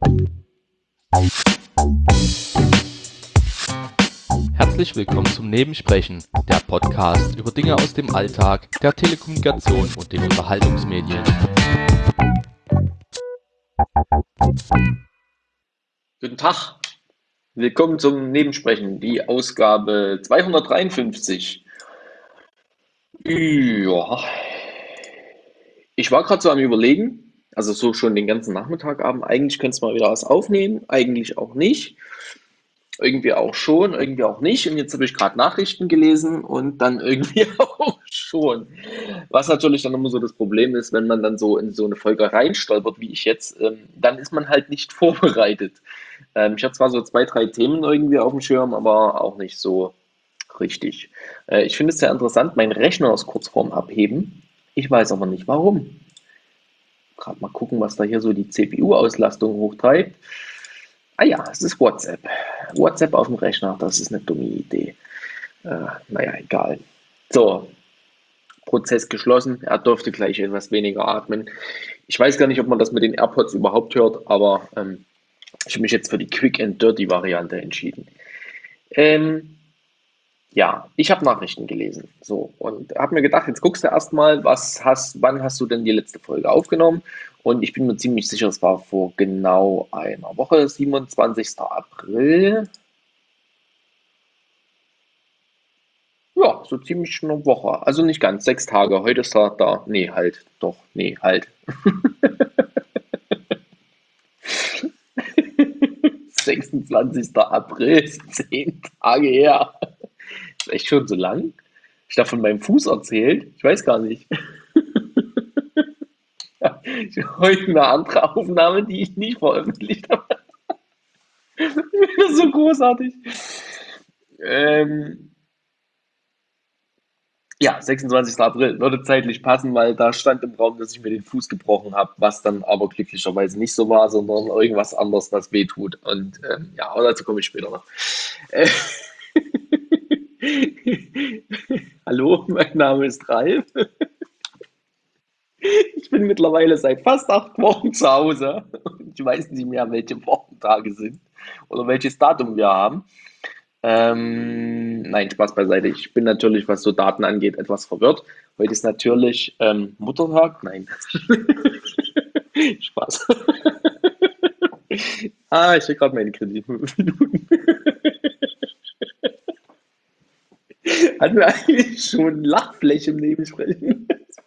Herzlich willkommen zum Nebensprechen, der Podcast über Dinge aus dem Alltag, der Telekommunikation und den Unterhaltungsmedien. Guten Tag, willkommen zum Nebensprechen, die Ausgabe 253. Ja, ich war gerade so am Überlegen, also so schon den ganzen Nachmittagabend, eigentlich könnte es mal wieder was aufnehmen, eigentlich auch nicht, irgendwie auch schon, irgendwie auch nicht. Und jetzt habe ich gerade Nachrichten gelesen und dann irgendwie auch schon. Was natürlich dann immer so das Problem ist, wenn man dann so in so eine Folge reinstolpert, wie ich jetzt, dann ist man halt nicht vorbereitet. Ich habe zwar so zwei, drei Themen irgendwie auf dem Schirm, aber auch nicht so richtig. Ich finde es sehr interessant, mein Rechner ist kurz vorm Abheben. Ich weiß aber nicht warum. Gerade mal gucken, was da hier so die CPU-Auslastung hochtreibt. Ah ja, es ist WhatsApp. WhatsApp auf dem Rechner, das ist eine dumme Idee. Naja, egal. So, Prozess geschlossen. Er durfte gleich etwas weniger atmen. Ich weiß gar nicht, ob man das mit den AirPods überhaupt hört, aber ich habe mich jetzt für die Quick and Dirty Variante entschieden. Ähm, ja, ich habe Nachrichten gelesen. So, und habe mir gedacht, jetzt guckst du erstmal, wann hast du denn die letzte Folge aufgenommen? Und ich bin mir ziemlich sicher, es war vor genau einer Woche, 27. April. Ja, so ziemlich eine Woche. Also nicht ganz, 6 Tage. Heute ist er da. Nee, halt. Doch, nee, halt. 26. April ist 10 Tage her. Ist echt schon so lang. Ich darf von meinem Fuß erzählt. Ich weiß gar nicht. Ich habe heute eine andere Aufnahme, die ich nicht veröffentlicht habe. So großartig. Ähm, ja, 26. April würde zeitlich passen, weil da stand im Raum, dass ich mir den Fuß gebrochen habe, was dann aber glücklicherweise nicht so war, sondern irgendwas anderes, was weh tut. Und ja, aber dazu komme ich später noch. Äh, Hallo, mein Name ist Ralf. Ich bin mittlerweile seit fast 8 Wochen zu Hause und ich weiß nicht mehr, welche Wochentage sind oder welches Datum wir haben. Nein, Spaß beiseite. Ich bin natürlich, was so Daten angeht, etwas verwirrt. Heute ist natürlich Muttertag. Nein, Spaß. Ich habe gerade meine Kredit 5 Minuten. Hatten wir eigentlich schon Lachfläche im Nebensprechen?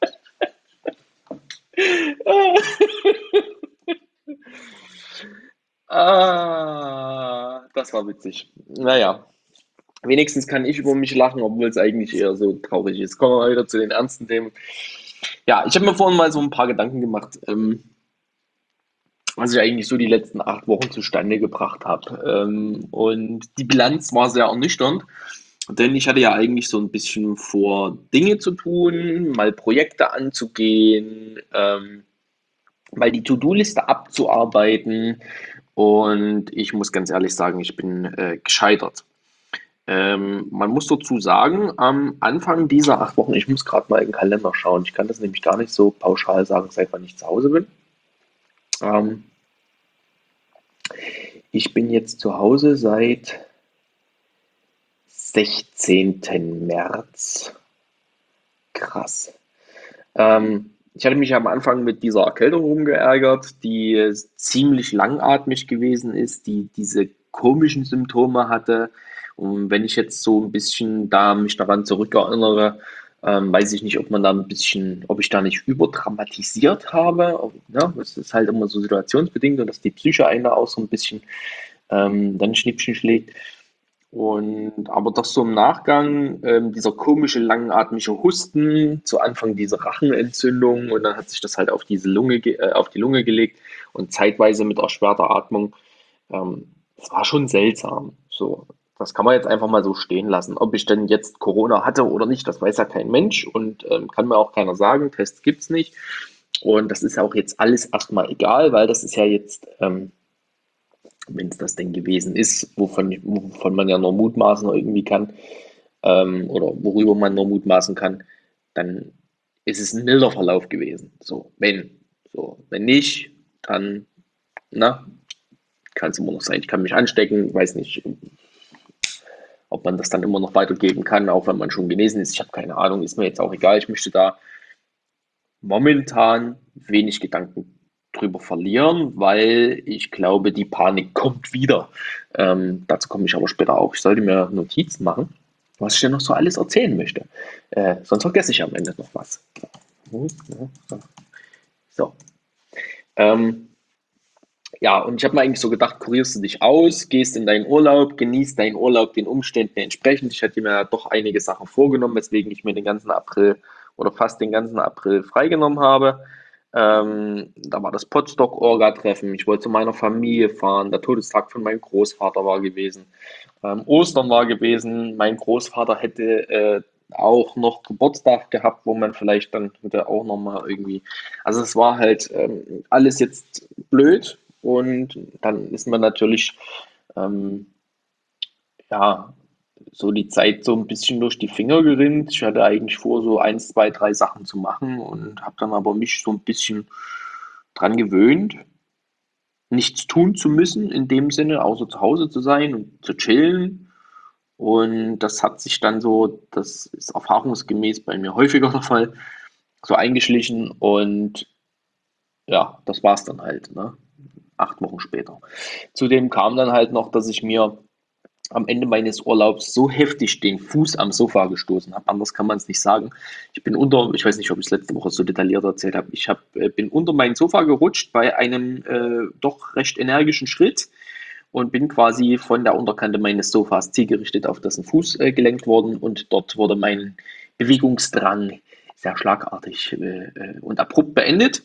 Das war witzig. Naja, wenigstens kann ich über mich lachen, obwohl es eigentlich eher so traurig ist. Kommen wir mal wieder zu den ernsten Themen. Ja, ich habe mir vorhin mal so ein paar Gedanken gemacht, was ich eigentlich so die letzten 8 Wochen zustande gebracht habe. Und die Bilanz war sehr ernüchternd, denn ich hatte ja eigentlich so ein bisschen vor, Dinge zu tun, mal Projekte anzugehen, mal die To-Do-Liste abzuarbeiten. Und ich muss ganz ehrlich sagen, ich bin gescheitert. Man muss dazu sagen, am Anfang dieser 8 Wochen, ich muss gerade mal in den Kalender schauen, ich kann das nämlich gar nicht so pauschal sagen, seit wann ich zu Hause bin. Ähm, Ich bin jetzt zu Hause seit 16. März. Krass. Ich hatte mich am Anfang mit dieser Erkältung rumgeärgert, die ziemlich langatmig gewesen ist, die diese komischen Symptome hatte. Und wenn ich jetzt so ein bisschen da mich daran zurückerinnere, weiß ich nicht, ob ich da nicht überdramatisiert habe. Ja, es ist halt immer so situationsbedingt und dass die Psyche einen da auch so ein bisschen dann Schnippchen schlägt. Und aber doch so im Nachgang, dieser komische langatmige Husten, zu Anfang diese Rachenentzündung und dann hat sich das halt auf auf die Lunge gelegt und zeitweise mit erschwerter Atmung. Das war schon seltsam. So, das kann man jetzt einfach mal so stehen lassen. Ob ich denn jetzt Corona hatte oder nicht, das weiß ja kein Mensch und kann mir auch keiner sagen. Tests gibt's nicht. Und das ist auch jetzt alles erstmal egal, weil das ist ja jetzt wenn es das denn gewesen ist, wovon man ja nur mutmaßen irgendwie kann, oder worüber man nur mutmaßen kann, dann ist es ein milder Verlauf gewesen. So, wenn. So, wenn nicht, dann, na, kann es immer noch sein. Ich kann mich anstecken, weiß nicht, ob man das dann immer noch weitergeben kann, auch wenn man schon genesen ist. Ich habe keine Ahnung, ist mir jetzt auch egal. Ich möchte da momentan wenig Gedanken drüber verlieren, weil ich glaube, die Panik kommt wieder. Dazu komme ich aber später auch. Ich sollte mir Notizen machen, was ich dir noch so alles erzählen möchte. Sonst vergesse ich am Ende noch was. So. Ähm, ja, und ich habe mir eigentlich so gedacht, kurierst du dich aus, gehst in deinen Urlaub, genießt deinen Urlaub den Umständen entsprechend. Ich hatte mir ja doch einige Sachen vorgenommen, weswegen ich mir den ganzen April oder fast den ganzen April freigenommen habe. Da war das Potsdok-Orga-Treffen. Ich wollte zu meiner Familie fahren. Der Todestag von meinem Großvater war gewesen. Ostern war gewesen. Mein Großvater hätte auch noch Geburtstag gehabt, wo man vielleicht dann hätte auch nochmal irgendwie. Also es war halt alles jetzt blöd und dann ist man natürlich ähm, ja so die Zeit so ein bisschen durch die Finger gerinnt. Ich hatte eigentlich vor, so eins, zwei, drei Sachen zu machen und habe dann aber mich so ein bisschen dran gewöhnt, nichts tun zu müssen in dem Sinne, außer zu Hause zu sein und zu chillen. Und das hat sich dann so, das ist erfahrungsgemäß bei mir häufiger der Fall, so eingeschlichen und ja, das war's dann halt, ne? 8 Wochen später. Zudem kam dann halt noch, dass ich mir am Ende meines Urlaubs so heftig den Fuß am Sofa gestoßen habe. Anders kann man es nicht sagen. Ich weiß nicht, ob ich es letzte Woche so detailliert erzählt habe. Bin unter mein Sofa gerutscht bei einem doch recht energischen Schritt und bin quasi von der Unterkante meines Sofas zielgerichtet auf dessen Fuß gelenkt worden und dort wurde mein Bewegungsdrang sehr schlagartig und abrupt beendet.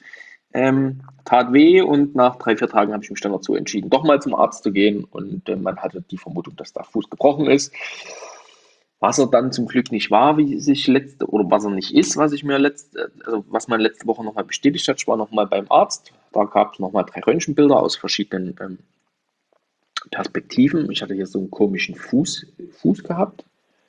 Tat weh und nach 3, 4 Tagen habe ich mich dann dazu entschieden, doch mal zum Arzt zu gehen und man hatte die Vermutung, dass der Fuß gebrochen ist. Was er dann zum Glück nicht war, oder was er nicht ist, was man letzte Woche nochmal bestätigt hat. Ich war nochmal beim Arzt, da gab es nochmal 3 Röntgenbilder aus verschiedenen Perspektiven. Ich hatte hier so einen komischen Fuß gehabt.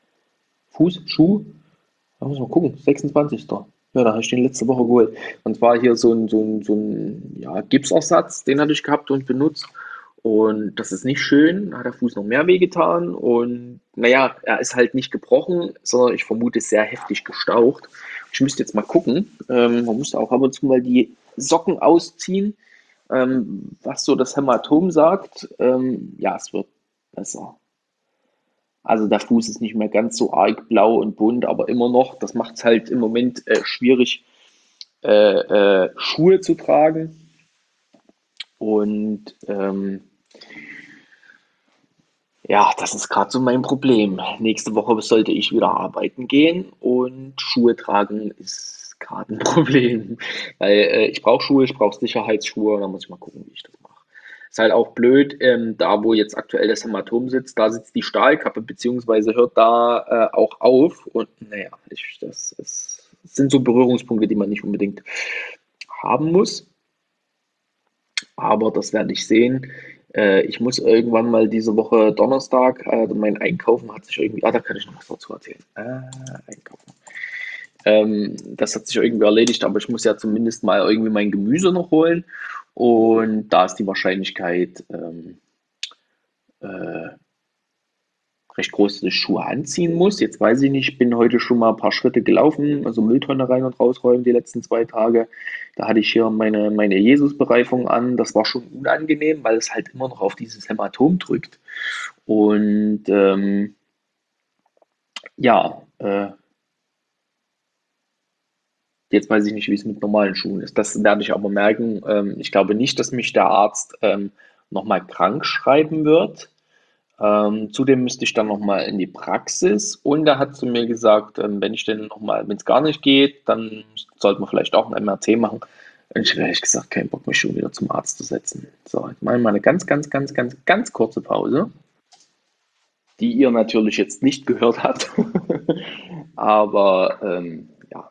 Schuh. Da muss man gucken, 26. Ja, da habe ich den letzte Woche geholt. Und zwar hier so ein ja, Gipsersatz, den hatte ich gehabt und benutzt. Und das ist nicht schön, da hat der Fuß noch mehr wehgetan. Und naja, er ist halt nicht gebrochen, sondern ich vermute sehr heftig gestaucht. Ich müsste jetzt mal gucken. Man müsste auch ab und zu mal die Socken ausziehen, was so das Hämatom sagt. Ja, es wird besser. Also der Fuß ist nicht mehr ganz so arg blau und bunt, aber immer noch, das macht es halt im Moment schwierig, Schuhe zu tragen. Und ja, das ist gerade so mein Problem. Nächste Woche sollte ich wieder arbeiten gehen und Schuhe tragen ist gerade ein Problem. Weil ich brauche Schuhe, ich brauche Sicherheitsschuhe, da muss ich mal gucken, wie ich das mache. Ist halt auch blöd, da wo jetzt aktuell das Hämatom sitzt, da sitzt die Stahlkappe, beziehungsweise hört da auch auf. Und naja, das sind so Berührungspunkte, die man nicht unbedingt haben muss. Aber das werde ich sehen. Ich muss irgendwann mal diese Woche Donnerstag, mein Einkaufen hat sich irgendwie, da kann ich noch was dazu erzählen. Einkaufen. Das hat sich irgendwie erledigt, aber ich muss ja zumindest mal irgendwie mein Gemüse noch holen. Und da ist die Wahrscheinlichkeit äh, recht groß, dass ich Schuhe anziehen muss. Jetzt weiß ich nicht, ich bin heute schon mal ein paar Schritte gelaufen, also Mülltonne rein und rausräumen die letzten 2 Tage. Da hatte ich hier meine Jesus-Bereifung an. Das war schon unangenehm, weil es halt immer noch auf dieses Hämatom drückt. Und ja, jetzt weiß ich nicht, wie es mit normalen Schuhen ist. Das werde ich aber merken. Ich glaube nicht, dass mich der Arzt nochmal krank schreiben wird. Zudem müsste ich dann nochmal in die Praxis und er hat zu mir gesagt, wenn ich denn nochmal, wenn es gar nicht geht, dann sollte man vielleicht auch ein MRT machen. Und ich habe ehrlich gesagt keinen Bock, mich schon wieder zum Arzt zu setzen. So, jetzt machen wir eine ganz, ganz, ganz, ganz, ganz kurze Pause, die ihr natürlich jetzt nicht gehört habt. Aber ja.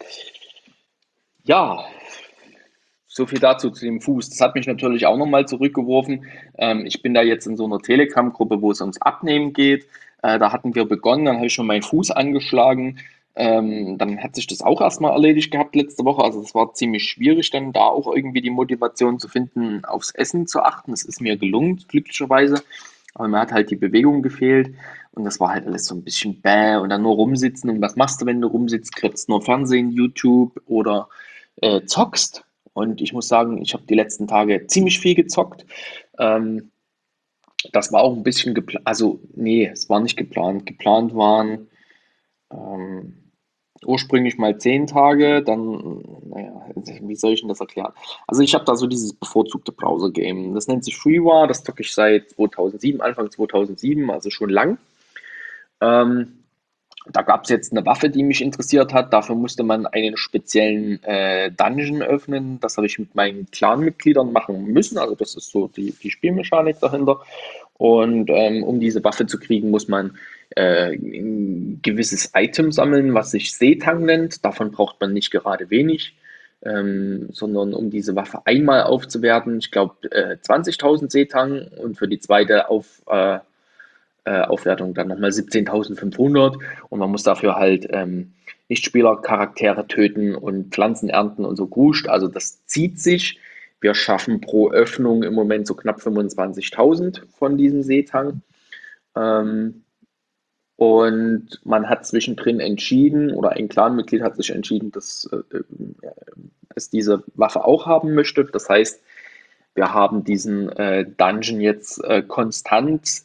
Ja, so viel dazu zu dem Fuß. Das hat mich natürlich auch nochmal zurückgeworfen. Ich bin da jetzt in so einer Telegram-Gruppe, wo es ums Abnehmen geht. Da hatten wir begonnen, dann habe ich schon meinen Fuß angeschlagen. Dann hat sich das auch erstmal erledigt gehabt letzte Woche. Also es war ziemlich schwierig, dann da auch irgendwie die Motivation zu finden, aufs Essen zu achten. Es ist mir gelungen, glücklicherweise. Aber mir hat halt die Bewegung gefehlt. Und das war halt alles so ein bisschen bäh und dann nur rumsitzen. Und was machst du, wenn du rumsitzt? Kriegst nur Fernsehen, YouTube oder zockst. Und ich muss sagen, ich habe die letzten Tage ziemlich viel gezockt. Ähm, Das war auch ein bisschen geplant. Also, nee, es war nicht geplant. Geplant waren ähm, ursprünglich mal 10 Tage, dann, naja, wie soll ich denn das erklären? Also ich habe da so dieses bevorzugte Browser-Game. Das nennt sich FreeWar, das zocke ich seit 2007, Anfang 2007, also schon lang. Ähm, Da gab es jetzt eine Waffe, die mich interessiert hat. Dafür musste man einen speziellen Dungeon öffnen. Das habe ich mit meinen Clan-Mitgliedern machen müssen. Also das ist so die Spielmechanik dahinter. Und um diese Waffe zu kriegen, muss man ein gewisses Item sammeln, was sich Seetang nennt. Davon braucht man nicht gerade wenig, sondern um diese Waffe einmal aufzuwerten, ich glaube 20.000 Seetang und für die zweite Aufwertung dann nochmal 17.500 und man muss dafür halt Nichtspielercharaktere töten und Pflanzen ernten und so Gruscht. Also das zieht sich. Wir schaffen pro Öffnung im Moment so knapp 25.000 von diesem Seetang. Ähm, und man hat zwischendrin entschieden, oder ein Clanmitglied hat sich entschieden, dass es diese Waffe auch haben möchte. Das heißt, wir haben diesen Dungeon jetzt konstant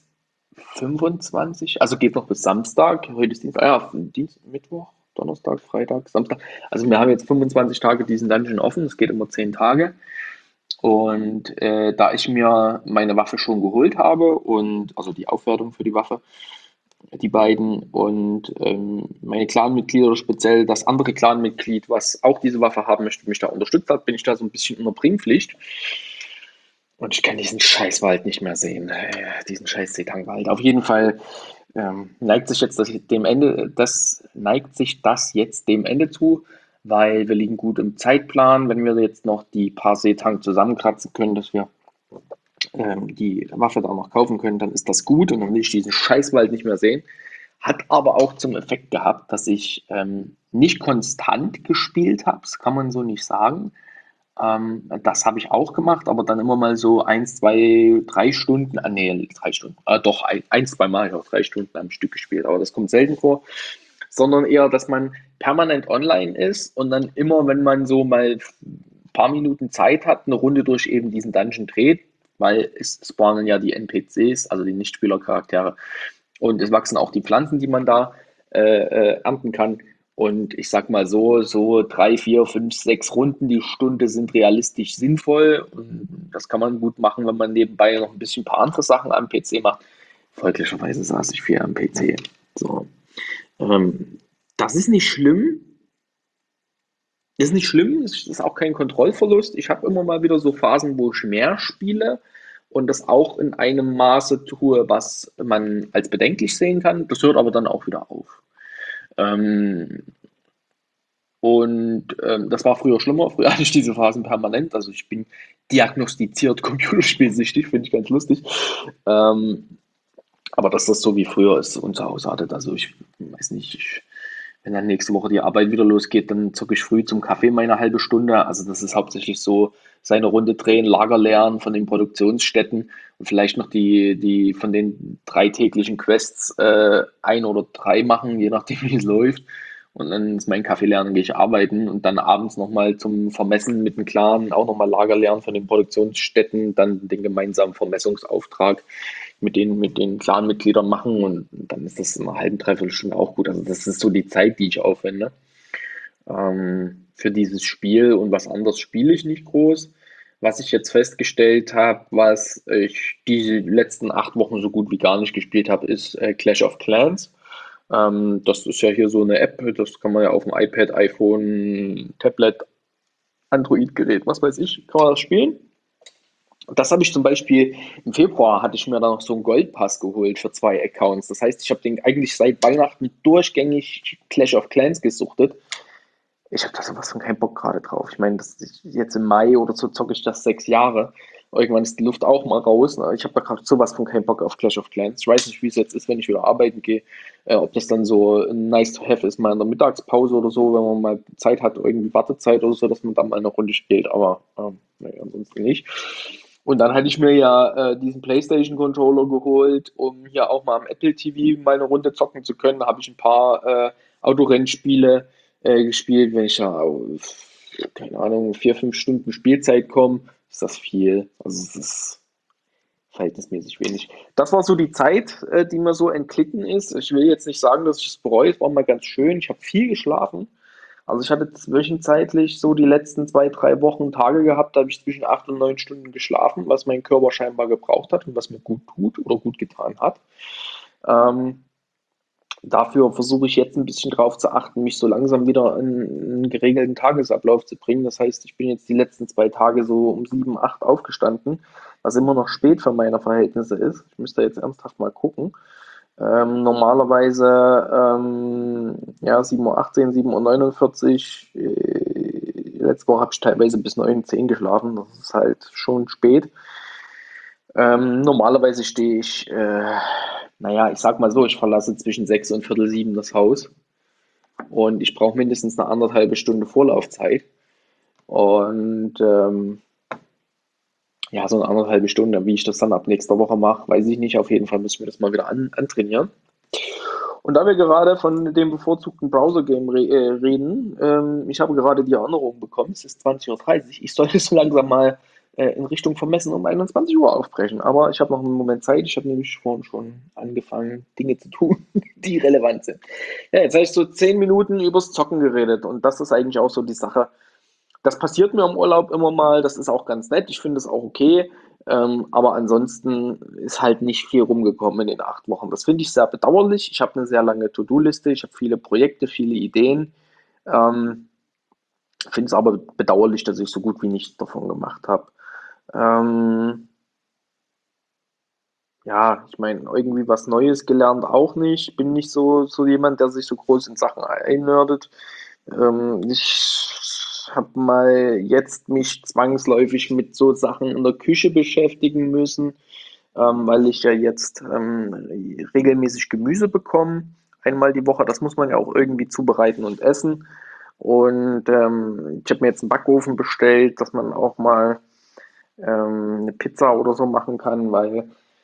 25, also geht noch bis Samstag. Heute ist Dienstag, Mittwoch, Donnerstag, Freitag, Samstag. Also wir haben jetzt 25 Tage diesen Dungeon offen. Es geht immer 10 Tage. Und da ich mir meine Waffe schon geholt habe und also die Aufwertung für die Waffe, die beiden und meine Clanmitglieder, speziell das andere Clanmitglied, was auch diese Waffe haben möchte, mich da unterstützt hat, bin ich da so ein bisschen in der Bringpflicht. Und ich kann diesen Scheißwald nicht mehr sehen, diesen scheiß Seetangwald. Auf jeden Fall neigt sich das jetzt dem Ende zu, weil wir liegen gut im Zeitplan. Wenn wir jetzt noch die paar Seetang zusammenkratzen können, dass wir die Waffe da noch kaufen können, dann ist das gut und dann will ich diesen Scheißwald nicht mehr sehen. Hat aber auch zum Effekt gehabt, dass ich nicht konstant gespielt habe, das kann man so nicht sagen. Das habe ich auch gemacht, aber dann immer mal so 1, 2, 3 Stunden, nee, 3 Stunden, doch, 1, 2 Mal habe ich auch 3 Stunden am Stück gespielt, aber das kommt selten vor, sondern eher, dass man permanent online ist und dann immer, wenn man so mal ein paar Minuten Zeit hat, eine Runde durch eben diesen Dungeon dreht, weil es spawnen ja die NPCs, also die Nichtspielercharaktere, und es wachsen auch die Pflanzen, die man da ernten kann. Und ich sag mal so 3, 4, 5, 6 Runden die Stunde sind realistisch sinnvoll. Und das kann man gut machen, wenn man nebenbei noch ein paar andere Sachen am PC macht. Folglicherweise saß ich viel am PC. So. Ähm, Das ist nicht schlimm. Ist nicht schlimm, es ist auch kein Kontrollverlust. Ich habe immer mal wieder so Phasen, wo ich mehr spiele und das auch in einem Maße tue, was man als bedenklich sehen kann. Das hört aber dann auch wieder auf. Ähm, das war früher schlimmer. Früher hatte ich diese Phasen permanent. Also ich bin diagnostiziert computerspielsüchtig, finde ich ganz lustig. Ähm, aber dass das so wie früher ist und zu Hause hattet, also ich weiß nicht, wenn dann nächste Woche die Arbeit wieder losgeht, dann zocke ich früh zum Kaffee meine halbe Stunde. Also das ist hauptsächlich so seine Runde drehen, Lager leeren von den Produktionsstätten und vielleicht noch die von den 3 täglichen Quests 1 oder 3 machen, je nachdem wie es läuft. Und dann ist mein Kaffee lernen, gehe ich arbeiten und dann abends nochmal zum Vermessen mit dem Clan auch nochmal Lager lernen von den Produktionsstätten, dann den gemeinsamen Vermessungsauftrag mit den Clan-Mitgliedern machen und dann ist das in einer halben, dreiviertel Stunde auch gut. Also das ist so die Zeit, die ich aufwende für dieses Spiel und was anderes spiele ich nicht groß. Was ich jetzt festgestellt habe, was ich diese letzten 8 Wochen so gut wie gar nicht gespielt habe, ist Clash of Clans. Das ist ja hier so eine App, das kann man ja auf dem iPad, iPhone, Tablet, Android-Gerät, was weiß ich, kann man das spielen. Das habe ich zum Beispiel im Februar hatte ich mir da noch so einen Goldpass geholt für 2 Accounts. Das heißt, ich habe den eigentlich seit Weihnachten durchgängig Clash of Clans gesuchtet. Ich habe da sowas von keinen Bock gerade drauf. Ich meine, das ist jetzt im Mai oder so zocke ich das 6 Jahre. Irgendwann ist die Luft auch mal raus. Ne? Ich habe da gerade sowas von keinen Bock auf Clash of Clans. Ich weiß nicht, wie es jetzt ist, wenn ich wieder arbeiten gehe. Ob das dann so nice to have ist, mal in der Mittagspause oder so, wenn man mal Zeit hat, irgendwie Wartezeit oder so, dass man dann mal eine Runde spielt. Aber naja, ansonsten nicht. Und dann hatte ich mir ja diesen PlayStation-Controller geholt, um hier auch mal am Apple TV mal eine Runde zocken zu können. Da habe ich ein paar Autorennspiele gespielt. Wenn ich ja auf, keine Ahnung, 4, 5 Stunden Spielzeit komme, ist das viel. Also es ist verhältnismäßig wenig. Das war so die Zeit, die mir so entglitten ist. Ich will jetzt nicht sagen, dass ich es bereue. Es war mal ganz schön. Ich habe viel geschlafen. Also ich hatte zwischenzeitlich so die letzten 2, 3 Wochen Tage gehabt, da habe ich zwischen 8 und 9 Stunden geschlafen, was mein Körper scheinbar gebraucht hat und was mir gut tut oder gut getan hat. Ähm, Dafür versuche ich jetzt ein bisschen drauf zu achten, mich so langsam wieder in einen geregelten Tagesablauf zu bringen. Das heißt, ich bin jetzt die letzten 2 Tage so um 7, 8 aufgestanden, was immer noch spät für meine Verhältnisse ist. Ich müsste jetzt ernsthaft mal gucken. Normalerweise ja, 7:18 Uhr, 7:49 Uhr. Letzte Woche habe ich teilweise bis 9, 10 geschlafen. Das ist halt schon spät. Normalerweise stehe ich, naja, ich sag mal so, ich verlasse zwischen 6 und Viertel 7 das Haus und ich brauche mindestens eine anderthalbe Stunde Vorlaufzeit. Und ja, so eine anderthalbe Stunde, wie ich das dann ab nächster Woche mache, weiß ich nicht. Auf jeden Fall müssen wir das mal wieder antrainieren. Und da wir gerade von dem bevorzugten Browser-Game reden, ich habe gerade die Erinnerung bekommen, es ist 20:30 Uhr, ich sollte so langsam mal in Richtung Vermessen um 21 Uhr aufbrechen. Aber ich habe noch einen Moment Zeit, ich habe nämlich vorhin schon angefangen, Dinge zu tun, die relevant sind. Ja, jetzt habe ich so 10 Minuten übers Zocken geredet und das ist eigentlich auch so die Sache. Das passiert mir im Urlaub immer mal, das ist auch ganz nett, ich finde es auch okay, aber ansonsten ist halt nicht viel rumgekommen in den 8 Wochen. Das finde ich sehr bedauerlich. Ich habe eine sehr lange To-Do-Liste, ich habe viele Projekte, viele Ideen. Ähm, Finde es aber bedauerlich, dass ich so gut wie nichts davon gemacht habe. Ähm, ja, ich meine, irgendwie was Neues gelernt auch nicht. Bin nicht so jemand, der sich so groß in Sachen einnördet. Ich habe mal jetzt mich zwangsläufig mit so Sachen in der Küche beschäftigen müssen, weil ich ja jetzt regelmäßig Gemüse bekomme, einmal die Woche. Das muss man ja auch irgendwie zubereiten und essen. Und ich habe mir jetzt einen Backofen bestellt, dass man auch mal eine Pizza oder so machen kann, weil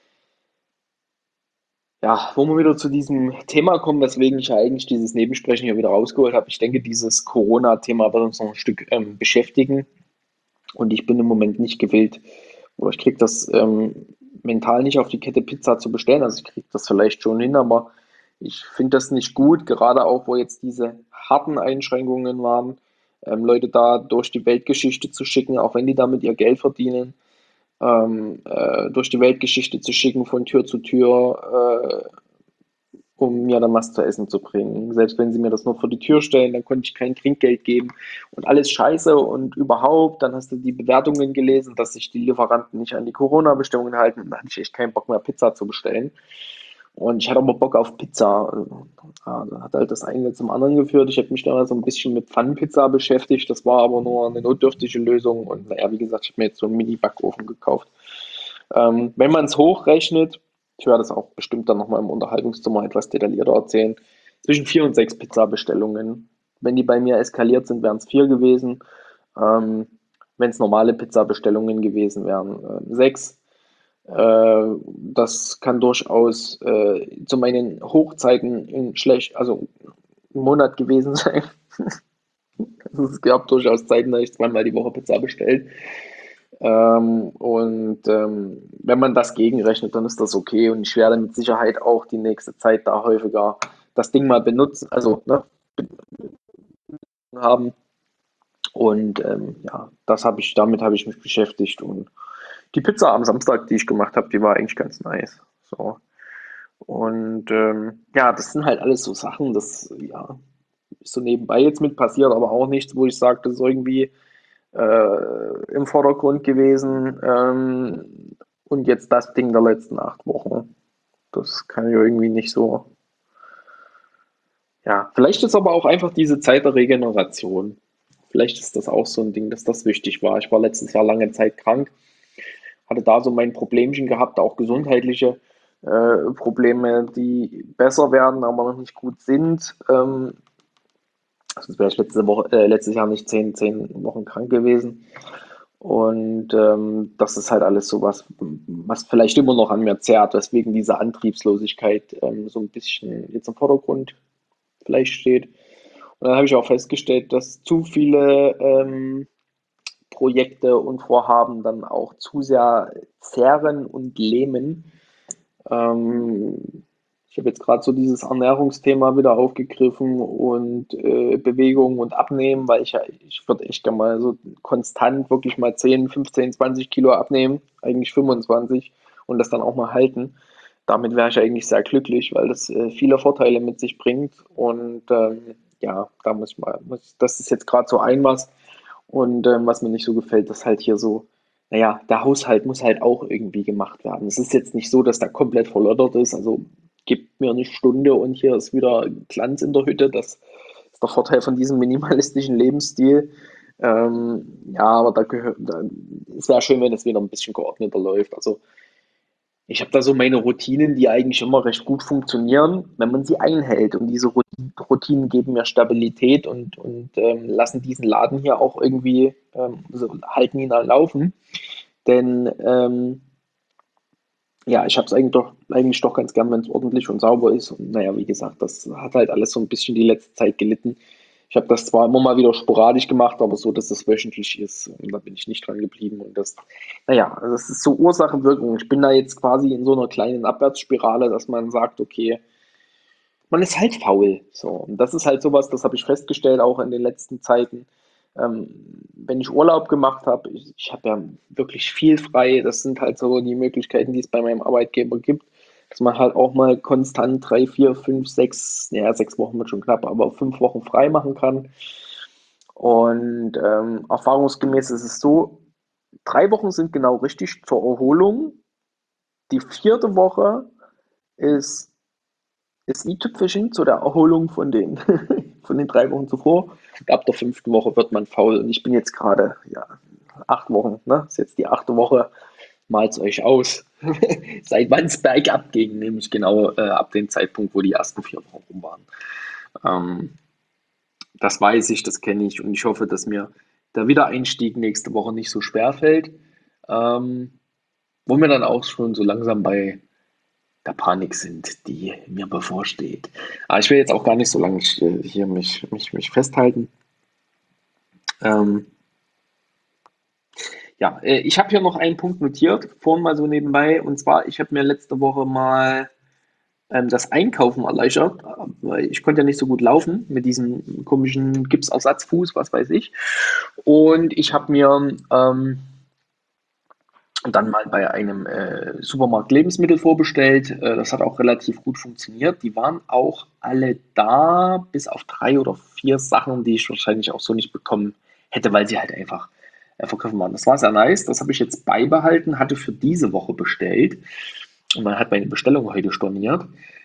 ja, wo wir wieder zu diesem Thema kommen, weswegen ich ja eigentlich dieses Nebensprechen hier wieder rausgeholt habe. Ich denke, dieses Corona-Thema wird uns noch ein Stück beschäftigen und ich bin im Moment nicht gewillt oder ich kriege das mental nicht auf die Kette, Pizza zu bestellen. Also ich kriege das vielleicht schon hin, aber ich finde das nicht gut, gerade auch, wo jetzt diese harten Einschränkungen waren, Leute da durch die Weltgeschichte zu schicken, auch wenn die damit ihr Geld verdienen, durch die Weltgeschichte zu schicken, von Tür zu Tür, um mir dann was zu essen zu bringen. Selbst wenn sie mir das nur vor die Tür stellen, dann konnte ich kein Trinkgeld geben und alles scheiße und überhaupt, dann hast du die Bewertungen gelesen, dass sich die Lieferanten nicht an die Corona-Bestimmungen halten und da hatte ich echt keinen Bock mehr, Pizza zu bestellen. Und ich hatte aber Bock auf Pizza. Ja, da hat halt das eine zum anderen geführt. Ich habe mich dann so ein bisschen mit Pfannenpizza beschäftigt. Das war aber nur eine notdürftige Lösung. Und naja, wie gesagt, ich habe mir jetzt so einen Mini-Backofen gekauft. Wenn man es hochrechnet, ich werde es auch bestimmt dann nochmal im Unterhaltungszimmer etwas detaillierter erzählen, zwischen 4 und 6 Pizzabestellungen. Wenn die bei mir eskaliert sind, wären es 4 gewesen. Ähm, Wenn es normale Pizzabestellungen gewesen wären, 6. Das kann durchaus zu meinen Hochzeiten also im Monat gewesen sein. Also es gab durchaus Zeiten, da ich zweimal die Woche Pizza bestellt. Wenn man das gegenrechnet, dann ist das okay. Und ich werde mit Sicherheit auch die nächste Zeit da häufiger das Ding mal benutzen, also ne, haben. Und ja, damit habe ich mich beschäftigt. Und die Pizza am Samstag, die ich gemacht habe, die war eigentlich ganz nice. So. Und ja, das sind halt alles so Sachen, das ja, ist so nebenbei jetzt mit passiert, aber auch nichts, wo ich sage, das ist irgendwie im Vordergrund gewesen. Und jetzt das Ding der letzten 8 Wochen. Das kann ich irgendwie nicht so. Ja, vielleicht ist aber auch einfach diese Zeit der Regeneration. Vielleicht ist das auch so ein Ding, dass das wichtig war. Ich war letztes Jahr lange Zeit krank hatte da so mein Problemchen gehabt, auch gesundheitliche Probleme, die besser werden, aber noch nicht gut sind. Sonst wäre ich letztes Jahr nicht zehn Wochen krank gewesen. Und das ist halt alles so was, was vielleicht immer noch an mir zerrt, weswegen diese Antriebslosigkeit so ein bisschen jetzt im Vordergrund vielleicht steht. Und dann habe ich auch festgestellt, dass zu viele Projekte und Vorhaben dann auch zu sehr zehren und lähmen. Ich habe jetzt gerade so dieses Ernährungsthema wieder aufgegriffen und Bewegung und Abnehmen, weil ich würde echt gerne mal so konstant wirklich mal 10, 15, 20 Kilo abnehmen, eigentlich 25 und das dann auch mal halten. Damit wäre ich eigentlich sehr glücklich, weil das viele Vorteile mit sich bringt und ja, da das ist jetzt gerade so ein was und was mir nicht so gefällt, dass halt hier so, naja, der Haushalt muss halt auch irgendwie gemacht werden. Es ist jetzt nicht so, dass der komplett verloddert ist. Also gib mir eine Stunde und hier ist wieder Glanz in der Hütte. Das ist der Vorteil von diesem minimalistischen Lebensstil. Ja, aber es wäre schön, wenn es wieder ein bisschen geordneter läuft. Also ich habe da so meine Routinen, die eigentlich immer recht gut funktionieren, wenn man sie einhält. Und diese Routinen geben mir Stabilität und lassen diesen Laden hier auch irgendwie, so, halten ihn am Laufen. Denn ja, ich habe es eigentlich doch ganz gern, wenn es ordentlich und sauber ist. Und naja, wie gesagt, das hat halt alles so ein bisschen die letzte Zeit gelitten. Ich habe das zwar immer mal wieder sporadisch gemacht, aber so, dass es wöchentlich ist, und da bin ich nicht dran geblieben. Und das, naja, also das ist so Ursache-Wirkung. Ich bin da jetzt quasi in so einer kleinen Abwärtsspirale, dass man sagt, okay, man ist halt faul. So. Und das ist halt sowas, das habe ich festgestellt, auch in den letzten Zeiten. Ähm, wenn ich Urlaub gemacht habe, ich habe ja wirklich viel frei. Das sind halt so die Möglichkeiten, die es bei meinem Arbeitgeber gibt, dass man halt auch mal konstant 3, 4, 5, 6, ja, 6 Wochen wird schon knapp, aber 5 Wochen frei machen kann. Und erfahrungsgemäß ist es so, 3 Wochen sind genau richtig zur Erholung. Die vierte Woche ist das i-Tüpfelchen zu der Erholung von den, von den 3 Wochen zuvor. Und ab der fünften Woche wird man faul. Und ich bin jetzt gerade, ja, 8 Wochen, ne? Ist jetzt die 8. Woche. Malt's euch aus. Seit wann es bergab ging, nämlich genau ab dem Zeitpunkt, wo die ersten 4 Wochen rum waren. Ähm, das weiß ich, das kenne ich und ich hoffe, dass mir der Wiedereinstieg nächste Woche nicht so schwer fällt. Ähm, wo wir dann auch schon so langsam bei der Panik sind, die mir bevorsteht. Aber ich will jetzt auch gar nicht so lange hier mich festhalten. Ähm, ja, ich habe hier noch einen Punkt notiert, vorhin mal so nebenbei. Und zwar, ich habe mir letzte Woche mal das Einkaufen erleichtert, weil ich konnte ja nicht so gut laufen mit diesem komischen Gipsersatzfuß, was weiß ich. Und ich habe mir dann mal bei einem Supermarkt Lebensmittel vorbestellt. Das hat auch relativ gut funktioniert. Die waren auch alle da, bis auf 3 oder 4 Sachen, die ich wahrscheinlich auch so nicht bekommen hätte, weil sie halt einfach vergriffen waren. Das war sehr nice. Das habe ich jetzt beibehalten, hatte für diese Woche bestellt. Und man hat meine Bestellung heute storniert.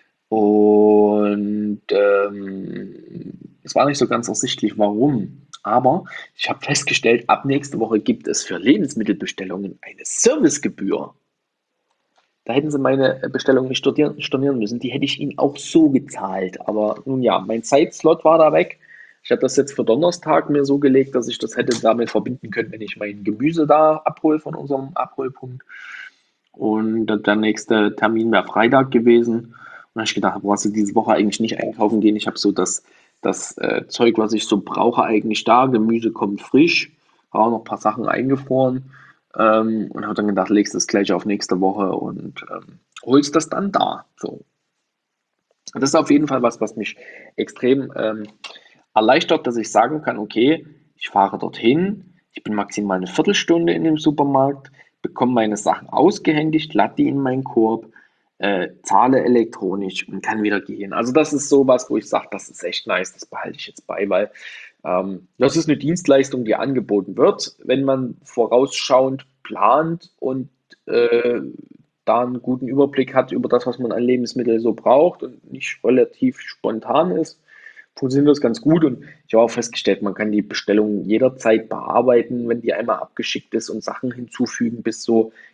Und es war nicht so ganz ersichtlich, warum. Aber ich habe festgestellt, ab nächste Woche gibt es für Lebensmittelbestellungen eine Servicegebühr. Da hätten sie meine Bestellung nicht stornieren müssen. Die hätte ich ihnen auch so gezahlt. Aber nun ja, mein Zeitslot war da weg. Ich habe das jetzt für Donnerstag mir so gelegt, dass ich das hätte damit verbinden können, wenn ich mein Gemüse da abhole von unserem Abholpunkt. Und der nächste Termin wäre Freitag gewesen. Und dann habe ich gedacht, brauchst du diese Woche eigentlich nicht einkaufen gehen. Ich habe so das Zeug, was ich so brauche, eigentlich da. Gemüse kommt frisch. Habe auch noch ein paar Sachen eingefroren. Und habe dann gedacht, legst das gleich auf nächste Woche und holst das dann da. So. Und das ist auf jeden Fall was, was mich extrem erleichtert, dass ich sagen kann, okay, ich fahre dorthin, ich bin maximal eine Viertelstunde in dem Supermarkt, bekomme meine Sachen ausgehändigt, lade die in meinen Korb, zahle elektronisch und kann wieder gehen. Also das ist sowas, wo ich sage, das ist echt nice, das behalte ich jetzt bei, weil das ist eine Dienstleistung, die angeboten wird, wenn man vorausschauend plant und äh, da einen guten Überblick hat über das, was man an Lebensmitteln so braucht und nicht relativ spontan ist, funktioniert das ganz gut. Und ich habe auch festgestellt, man kann die Bestellung jederzeit bearbeiten, wenn die einmal abgeschickt ist und Sachen hinzufügen bis so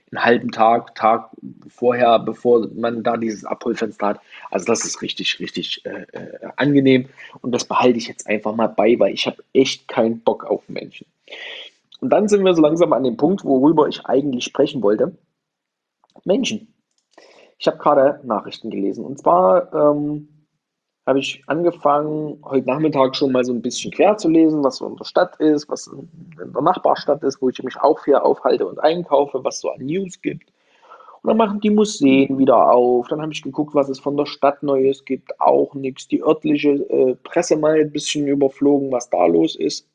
einen halben Tag vorher, bevor man da dieses Abholfenster hat. Also das ist richtig, richtig angenehm und das behalte ich jetzt einfach mal bei, weil ich habe echt keinen Bock auf Menschen. Und dann sind wir so langsam an dem Punkt, worüber ich eigentlich sprechen wollte. Menschen. Ich habe gerade Nachrichten gelesen und zwar habe ich angefangen, heute Nachmittag schon mal so ein bisschen quer zu lesen, was so in der Stadt ist, was in der Nachbarstadt ist, wo ich mich auch viel aufhalte und einkaufe, was so an News gibt. Und dann machen die Museen wieder auf. Dann habe ich geguckt, was es von der Stadt Neues gibt. Auch nichts. Die örtliche Presse mal ein bisschen überflogen, was da los ist.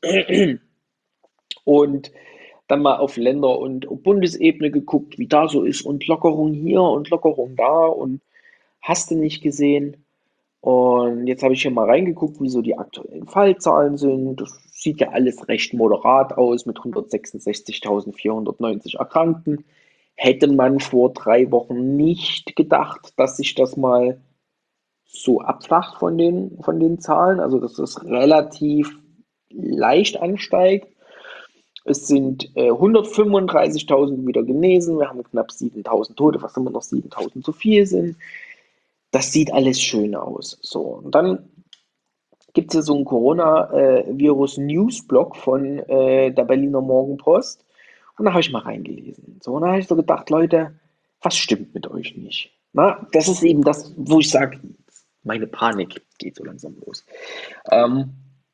Und dann mal auf Länder- und Bundesebene geguckt, wie da so ist. Und Lockerung hier und Lockerung da. Und hast du nicht gesehen? Und jetzt habe ich hier mal reingeguckt, wie so die aktuellen Fallzahlen sind. Das sieht ja alles recht moderat aus mit 166.490 Erkrankten. Hätte man vor 3 Wochen nicht gedacht, dass sich das mal so abflacht von den Zahlen, also dass das relativ leicht ansteigt. Es sind 135.000 wieder genesen, wir haben knapp 7.000 Tote, was immer noch 7.000 zu viel sind. Das sieht alles schön aus. So, und dann gibt es ja so einen Corona-Virus-News-Blog von der Berliner Morgenpost. Und da habe ich mal reingelesen. So, und da habe ich so gedacht, Leute, was stimmt mit euch nicht? Na, das ist eben das, wo ich sage, meine Panik geht so langsam los. Ähm,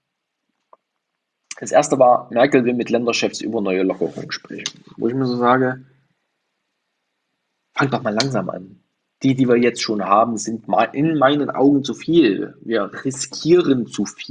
Das erste war, Merkel will mit Länderchefs über neue Lockerungen sprechen. Wo ich mir so sage, fang doch mal langsam an. Die wir jetzt schon haben, sind in meinen Augen zu viel. Wir riskieren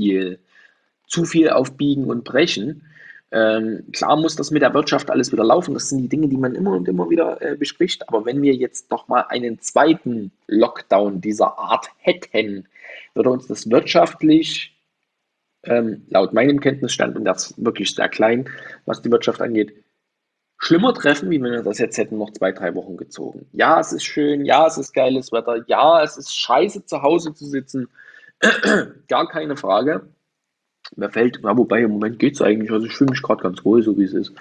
zu viel auf Biegen und Brechen. Klar muss das mit der Wirtschaft alles wieder laufen. Das sind die Dinge, die man immer und immer wieder bespricht. Aber wenn wir jetzt noch mal einen zweiten Lockdown dieser Art hätten, würde uns das wirtschaftlich, laut meinem Kenntnisstand, und das ist wirklich sehr klein, was die Wirtschaft angeht, schlimmer treffen, wie wenn wir das jetzt hätten noch 2, 3 Wochen gezogen. Ja, es ist schön, ja, es ist geiles Wetter, ja, es ist scheiße zu Hause zu sitzen, gar keine Frage. Mir fällt, ja, wobei im Moment geht es eigentlich, also ich fühle mich gerade ganz wohl, so wie es ist.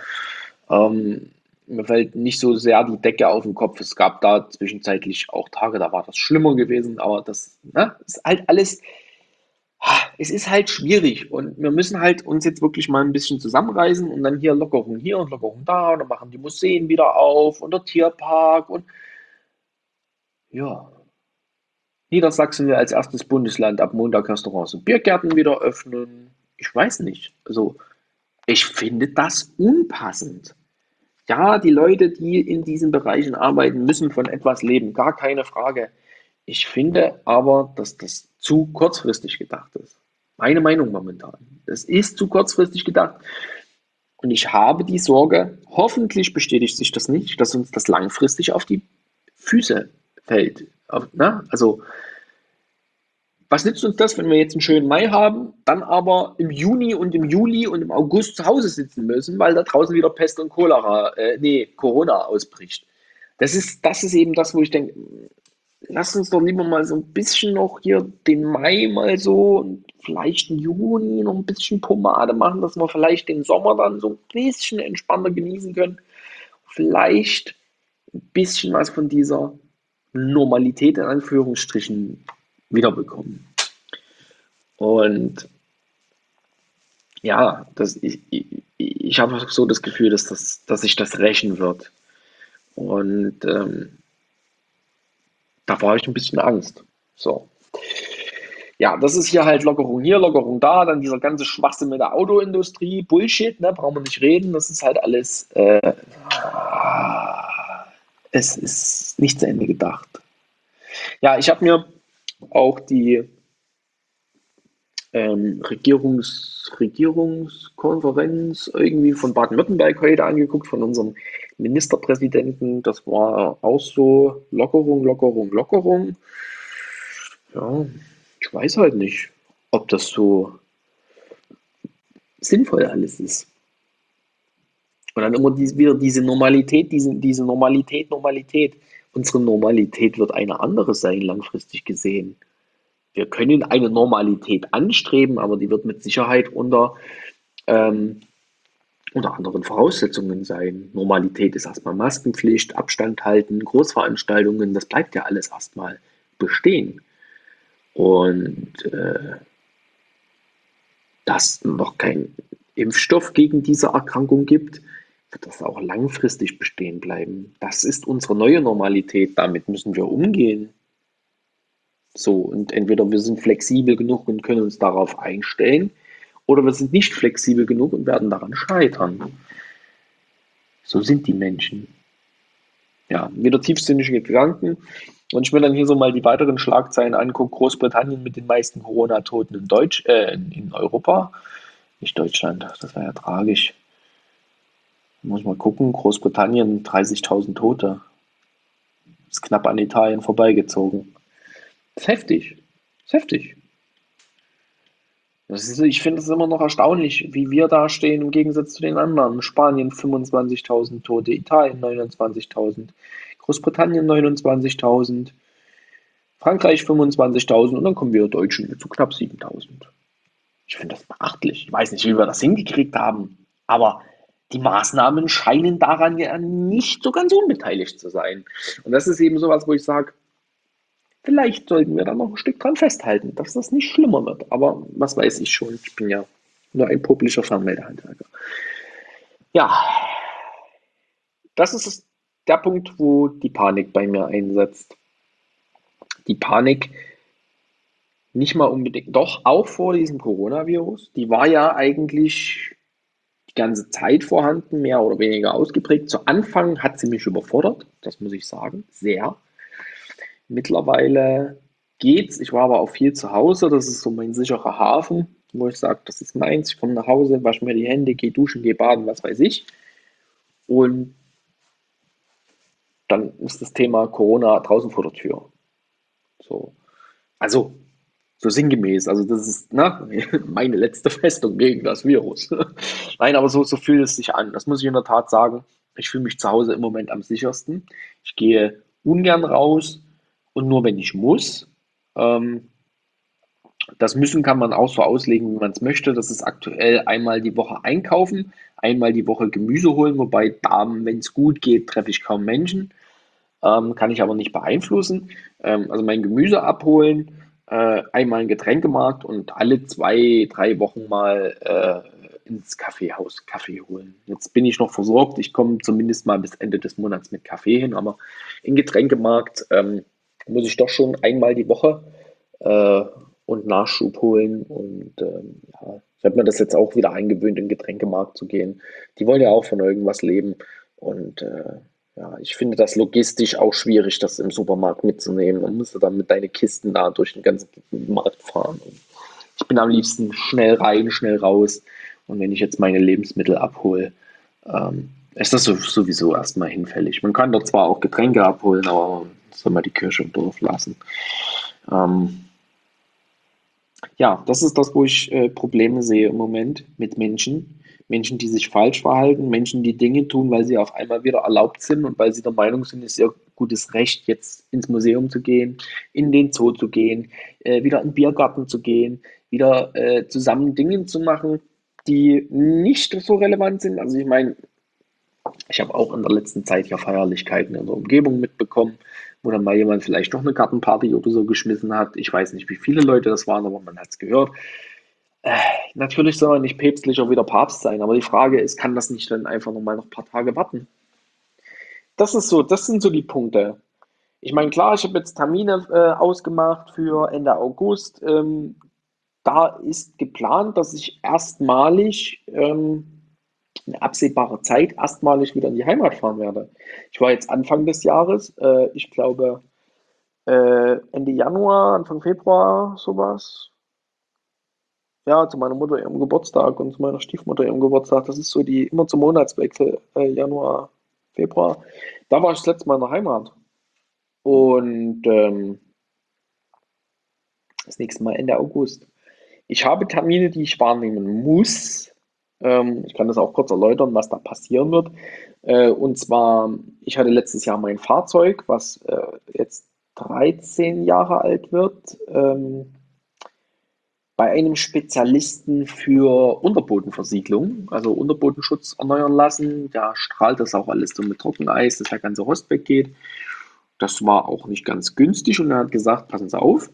Mir fällt nicht so sehr die Decke auf den Kopf. Es gab da zwischenzeitlich auch Tage, da war das schlimmer gewesen, aber das, ne, ist halt alles, es ist halt schwierig und wir müssen halt uns jetzt wirklich mal ein bisschen zusammenreißen und dann hier und Lockerung da und dann machen die Museen wieder auf und der Tierpark und ja. Niedersachsen will als erstes Bundesland ab Montag Restaurants und Biergärten wieder öffnen. Ich weiß nicht. Also, ich finde das unpassend. Ja, die Leute, die in diesen Bereichen arbeiten, müssen von etwas leben, gar keine Frage. Ich finde aber, dass das zu kurzfristig gedacht ist. Meine Meinung momentan. Es ist zu kurzfristig gedacht und ich habe die Sorge, hoffentlich bestätigt sich das nicht, dass uns das langfristig auf die Füße fällt. Ne? Also, was nützt uns das, wenn wir jetzt einen schönen Mai haben, dann aber im Juni und im Juli und im August zu Hause sitzen müssen, weil da draußen wieder Pest und Cholera, nee, Corona ausbricht. Das ist eben das, wo ich denke, lass uns doch lieber mal so ein bisschen noch hier den Mai mal so und vielleicht den Juni noch ein bisschen Pomade machen, dass wir vielleicht den Sommer dann so ein bisschen entspannter genießen können. Vielleicht ein bisschen was von dieser Normalität in Anführungsstrichen wiederbekommen. Und ja, ich habe so das Gefühl, dass sich das rächen wird. Und da war ich ein bisschen Angst. So. Ja, das ist hier, Lockerung da, dann dieser ganze Schwachsinn mit der Autoindustrie, Bullshit, ne, brauchen wir nicht reden, das ist halt alles, es ist nicht zu Ende gedacht. Ja, ich habe mir auch die Regierungskonferenz irgendwie von Baden-Württemberg heute angeguckt, von unserem Ministerpräsidenten. Das war auch so Lockerung, Lockerung, Lockerung. Ja, ich weiß halt nicht, ob das so sinnvoll alles ist. Und dann immer wieder diese Normalität, diese Normalität, Normalität. Unsere Normalität wird eine andere sein, langfristig gesehen. Wir können eine Normalität anstreben, aber die wird mit Sicherheit unter ähm, unter anderen Voraussetzungen sein. Normalität ist erstmal Maskenpflicht, Abstand halten, Großveranstaltungen, das bleibt ja alles erstmal bestehen. Und dass noch kein Impfstoff gegen diese Erkrankung gibt, wird das auch langfristig bestehen bleiben. Das ist unsere neue Normalität, damit müssen wir umgehen. So, und entweder wir sind flexibel genug und können uns darauf einstellen, oder wir sind nicht flexibel genug und werden daran scheitern. So sind die Menschen. Ja, wieder tiefsinnige Gedanken. Und ich mir dann hier so mal die weiteren Schlagzeilen angucke, Großbritannien mit den meisten Corona-Toten in Europa, nicht Deutschland, das wäre ja tragisch. Muss mal gucken, Großbritannien 30.000 Tote, ist knapp an Italien vorbeigezogen. Das ist heftig, das ist heftig. Ich finde es immer noch erstaunlich, wie wir da stehen im Gegensatz zu den anderen. Spanien 25.000 Tote, Italien 29.000, Großbritannien 29.000, Frankreich 25.000 und dann kommen wir Deutschen zu knapp 7.000. Ich finde das beachtlich. Ich weiß nicht, wie wir das hingekriegt haben, aber die Maßnahmen scheinen daran ja nicht so ganz unbeteiligt zu sein. Und das ist eben sowas, wo ich sage, vielleicht sollten wir da noch ein Stück dran festhalten, dass das nicht schlimmer wird. Aber was weiß ich schon? Ich bin ja nur ein publischer Fernmeldehandwerker. Ja, das ist der Punkt, wo die Panik bei mir einsetzt. Die Panik nicht mal unbedingt, doch auch vor diesem Coronavirus. Die war ja eigentlich die ganze Zeit vorhanden, mehr oder weniger ausgeprägt. Zu Anfang hat sie mich überfordert, das muss ich sagen, sehr. Mittlerweile geht's. Ich war aber auch viel zu Hause. Das ist so mein sicherer Hafen, wo ich sage, das ist meins. Ich komme nach Hause, wasche mir die Hände, gehe duschen, gehe baden, was weiß ich. Und dann ist das Thema Corona draußen vor der Tür. So. Also, so sinngemäß. Also, das ist meine letzte Festung gegen das Virus. Nein, aber so fühlt es sich an. Das muss ich in der Tat sagen. Ich fühle mich zu Hause im Moment am sichersten. Ich gehe ungern raus und nur wenn ich muss. Ähm, Das Müssen kann man auch so auslegen, wie man es möchte. Das ist aktuell einmal die Woche einkaufen, einmal die Woche Gemüse holen, wobei da, wenn es gut geht, treffe ich kaum Menschen. Kann ich aber nicht beeinflussen. Also mein Gemüse abholen, einmal ein Getränkemarkt und alle 2, 3 Wochen mal ins Kaffeehaus Kaffee holen. Jetzt bin ich noch versorgt. Ich komme zumindest mal bis Ende des Monats mit Kaffee hin, aber im Getränkemarkt muss ich doch schon einmal die Woche äh, und Nachschub holen. Und ja, ich habe mir das jetzt auch wieder eingewöhnt, in den Getränkemarkt zu gehen. Die wollen ja auch von irgendwas leben. Und ja, ich finde das logistisch auch schwierig, das im Supermarkt mitzunehmen. Man müsste dann mit deinen Kisten da durch den ganzen Markt fahren. Und ich bin am liebsten schnell rein, schnell raus. Und wenn ich jetzt meine Lebensmittel abhole, ist das sowieso erstmal hinfällig. Man kann dort zwar auch Getränke abholen, aber soll man die Kirche im Dorf lassen. Ähm, ja, das ist das, wo ich Probleme sehe im Moment mit Menschen. Menschen, die sich falsch verhalten, Menschen, die Dinge tun, weil sie auf einmal wieder erlaubt sind und weil sie der Meinung sind, es ist ihr gutes Recht, jetzt ins Museum zu gehen, in den Zoo zu gehen, wieder in den Biergarten zu gehen, wieder zusammen Dinge zu machen, die nicht so relevant sind. Also ich meine, ich habe auch in der letzten Zeit ja Feierlichkeiten in der Umgebung mitbekommen, wo dann mal jemand vielleicht doch eine Gartenparty oder so geschmissen hat. Ich weiß nicht, wie viele Leute das waren, aber man hat es gehört. Natürlich soll man nicht päpstlicher wie der Papst sein, aber die Frage ist, kann das nicht dann einfach noch ein paar Tage warten? Das sind so die Punkte. Ich meine, klar, ich habe jetzt Termine ausgemacht für Ende August. Da ist geplant, dass ich erstmalig in absehbarer Zeit erstmalig wieder in die Heimat fahren werde. Ich war jetzt Anfang des Jahres, ich glaube Ende Januar, Anfang Februar, sowas. Ja, zu meiner Mutter ihrem Geburtstag und zu meiner Stiefmutter ihrem Geburtstag. Das ist so die immer zum Monatswechsel, Januar, Februar. Da war ich das letzte Mal in der Heimat. Und das nächste Mal Ende August. Ich habe Termine, die ich wahrnehmen muss. Ich kann das auch kurz erläutern, was da passieren wird. Und zwar, ich hatte letztes Jahr mein Fahrzeug, was jetzt 13 Jahre alt wird. bei einem Spezialisten für Unterbodenversiegelung, also Unterbodenschutz erneuern lassen. Da strahlt das auch alles so mit Trockeneis, dass der ganze Rost weggeht. Das war auch nicht ganz günstig und er hat gesagt, passen Sie auf,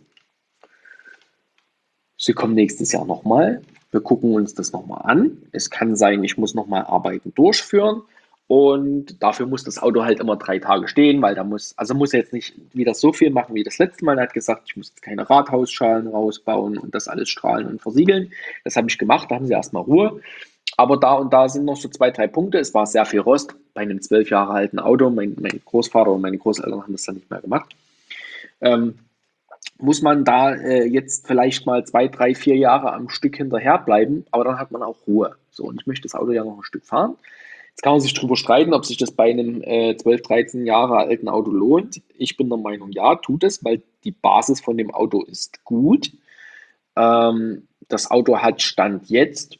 Sie kommen nächstes Jahr nochmal. Wir gucken uns das nochmal an. Es kann sein, ich muss nochmal Arbeiten durchführen. Und dafür muss das Auto halt immer 3 Tage stehen, weil da muss er jetzt nicht wieder so viel machen wie das letzte Mal. Er hat gesagt, ich muss jetzt keine Rathausschalen rausbauen und das alles strahlen und versiegeln. Das habe ich gemacht, da haben sie erstmal Ruhe. Aber da und da sind noch so 2, 3 Punkte. Es war sehr viel Rost bei einem 12 Jahre alten Auto. Mein Großvater und meine Großeltern haben das dann nicht mehr gemacht. Ähm, Muss man da jetzt vielleicht mal 2, 3, 4 Jahre am Stück hinterherbleiben, aber dann hat man auch Ruhe. So, und ich möchte das Auto ja noch ein Stück fahren. Jetzt kann man sich darüber streiten, ob sich das bei einem 12, 13 Jahre alten Auto lohnt. Ich bin der Meinung, ja, tut es, weil die Basis von dem Auto ist gut. Das Auto hat Stand jetzt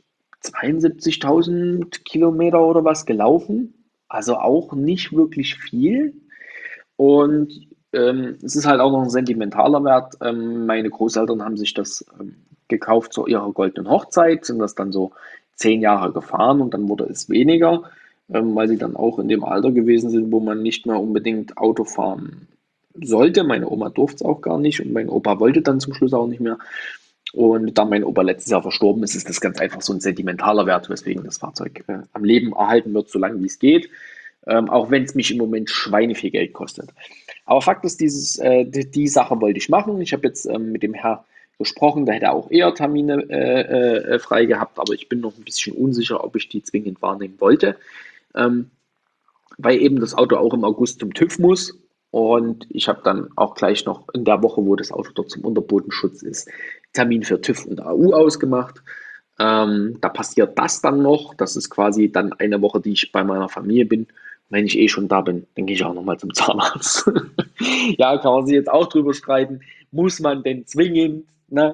72.000 Kilometer oder was gelaufen. Also auch nicht wirklich viel. Und es ist halt auch noch ein sentimentaler Wert. Meine Großeltern haben sich das gekauft zu ihrer goldenen Hochzeit, sind das dann so 10 Jahre gefahren und dann wurde es weniger, weil sie dann auch in dem Alter gewesen sind, wo man nicht mehr unbedingt Auto fahren sollte. Meine Oma durfte es auch gar nicht und mein Opa wollte dann zum Schluss auch nicht mehr. Und da mein Opa letztes Jahr verstorben ist, ist das ganz einfach so ein sentimentaler Wert, weswegen das Fahrzeug am Leben erhalten wird, so lange wie es geht. Auch wenn es mich im Moment schweineviel Geld kostet. Aber Fakt ist, die Sache wollte ich machen. Ich habe jetzt mit dem Herr gesprochen, der hätte auch eher Termine frei gehabt, aber ich bin noch ein bisschen unsicher, ob ich die zwingend wahrnehmen wollte, ähm, weil eben das Auto auch im August zum TÜV muss. Und ich habe dann auch gleich noch in der Woche, wo das Auto dort zum Unterbodenschutz ist, Termin für TÜV und AU ausgemacht. Da passiert das dann noch. Das ist quasi dann eine Woche, die ich bei meiner Familie bin. Wenn ich eh schon da bin, dann gehe ich auch nochmal zum Zahnarzt. Ja, kann man sich jetzt auch drüber streiten. Muss man denn zwingend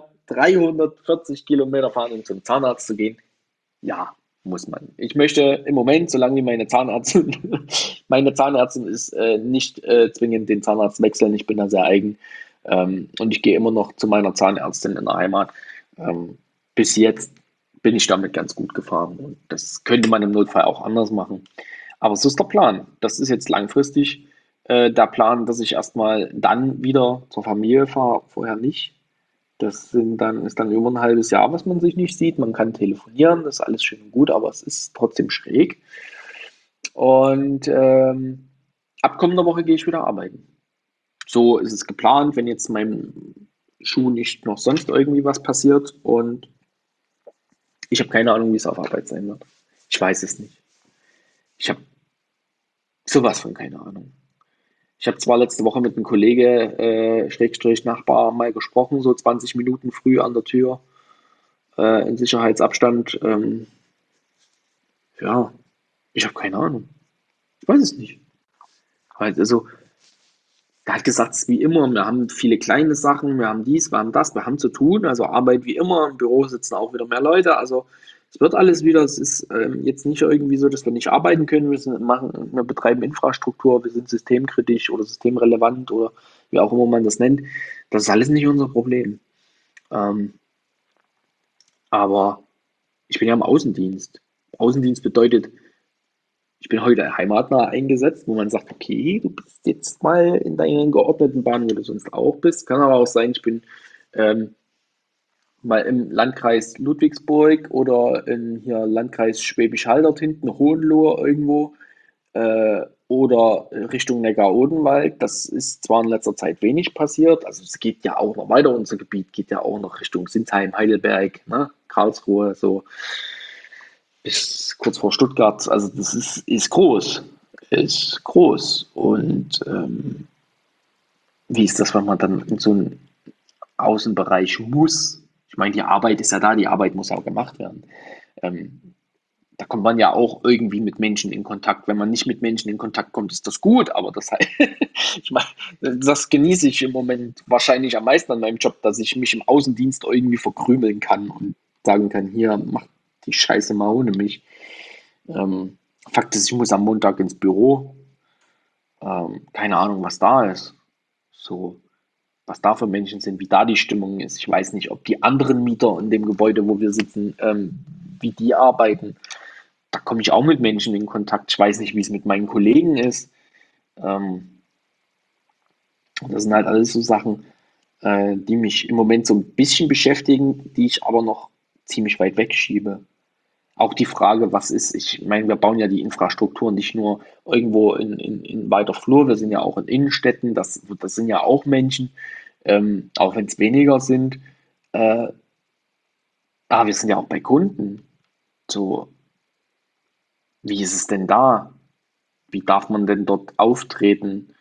340 Kilometer fahren, um zum Zahnarzt zu gehen? Ja, muss man. Ich möchte im Moment, solange wie meine Zahnärztin ist, nicht zwingend den Zahnarzt wechseln. Ich bin da sehr eigen. Und ich gehe immer noch zu meiner Zahnärztin in der Heimat. Bis jetzt bin ich damit ganz gut gefahren. Und das könnte man im Notfall auch anders machen. Aber so ist der Plan. Das ist jetzt langfristig der Plan, dass ich erstmal dann wieder zur Familie fahre, vorher nicht. Ist dann über ein halbes Jahr, was man sich nicht sieht. Man kann telefonieren, das ist alles schön und gut, aber es ist trotzdem schräg. Und ab kommender Woche gehe ich wieder arbeiten. So ist es geplant, wenn jetzt meinem Schuh nicht noch sonst irgendwie was passiert. Und ich habe keine Ahnung, wie es auf Arbeit sein wird. Ich weiß es nicht. Ich habe sowas von keine Ahnung. Ich habe zwar letzte Woche mit einem Kollege, Schrägstrich Nachbar, mal gesprochen, so 20 Minuten früh an der Tür, in Sicherheitsabstand. Ja, ich habe keine Ahnung. Ich weiß es nicht. Also, der hat gesagt, es ist wie immer, wir haben viele kleine Sachen, wir haben dies, wir haben das, wir haben zu tun. Also Arbeit wie immer, im Büro sitzen auch wieder mehr Leute. Also es wird alles wieder, es ist jetzt nicht irgendwie so, dass wir nicht arbeiten können. Wir betreiben Infrastruktur, wir sind systemkritisch oder systemrelevant oder wie auch immer man das nennt. Das ist alles nicht unser Problem. Ähm, aber ich bin ja im Außendienst. Außendienst bedeutet, ich bin heute heimatnah eingesetzt, wo man sagt, okay, du bist jetzt mal in deinen geordneten Bahnen, wo du sonst auch bist. Kann aber auch sein, ich bin ähm, mal im Landkreis Ludwigsburg oder in hier Landkreis Schwäbisch Hall dort hinten, Hohenlohe irgendwo oder Richtung Neckar-Odenwald. Das ist zwar in letzter Zeit wenig passiert, also es geht ja auch noch weiter, unser Gebiet geht ja auch noch Richtung Sinsheim, Heidelberg, ne, Karlsruhe, so bis kurz vor Stuttgart. Also das ist groß, ist groß. Und wie ist das, wenn man dann in so einen Außenbereich muss? Ich meine, die Arbeit ist ja da, die Arbeit muss ja auch gemacht werden. Ähm, Da kommt man ja auch irgendwie mit Menschen in Kontakt. Wenn man nicht mit Menschen in Kontakt kommt, ist das gut, aber das heißt, ich meine, das genieße ich im Moment wahrscheinlich am meisten an meinem Job, dass ich mich im Außendienst irgendwie verkrümeln kann und sagen kann, hier, mach die Scheiße mal ohne mich. Fakt ist, ich muss am Montag ins Büro. Keine Ahnung, was da ist. So, was da für Menschen sind, wie da die Stimmung ist. Ich weiß nicht, ob die anderen Mieter in dem Gebäude, wo wir sitzen, wie die arbeiten. Da komme ich auch mit Menschen in Kontakt. Ich weiß nicht, wie es mit meinen Kollegen ist. Ähm, Das sind halt alles so Sachen, die mich im Moment so ein bisschen beschäftigen, die ich aber noch ziemlich weit wegschiebe. Auch die Frage, was ist, ich meine, wir bauen ja die Infrastruktur nicht nur irgendwo in weiter Flur, wir sind ja auch in Innenstädten, das sind ja auch Menschen, auch wenn es weniger sind. Äh, aber wir sind ja auch bei Kunden. So, wie ist es denn da? Wie darf man denn dort auftreten?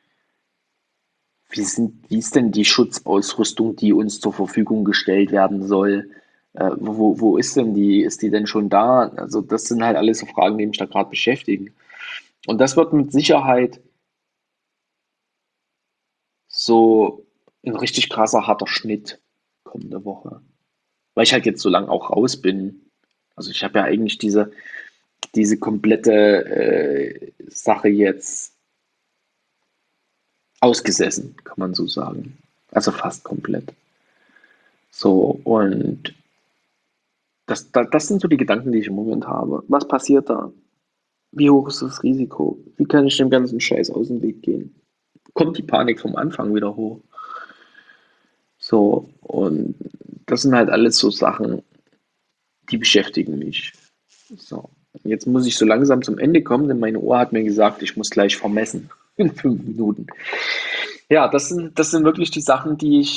Wie ist denn die Schutzausrüstung, die uns zur Verfügung gestellt werden soll? Wo ist denn die? Ist die denn schon da? Also das sind halt alles so Fragen, die mich da gerade beschäftigen. Und das wird mit Sicherheit so ein richtig krasser, harter Schnitt kommende Woche. Weil ich halt jetzt so lange auch raus bin. Also ich habe ja eigentlich diese komplette Sache jetzt ausgesessen, kann man so sagen. Also fast komplett. So, und das sind so die Gedanken, die ich im Moment habe. Was passiert da? Wie hoch ist das Risiko? Wie kann ich dem ganzen Scheiß aus dem Weg gehen? Kommt die Panik vom Anfang wieder hoch? So, und das sind halt alles so Sachen, die beschäftigen mich. So, jetzt muss ich so langsam zum Ende kommen, denn meine Uhr hat mir gesagt, ich muss gleich vermessen in 5 Minuten. Ja, das sind wirklich die Sachen,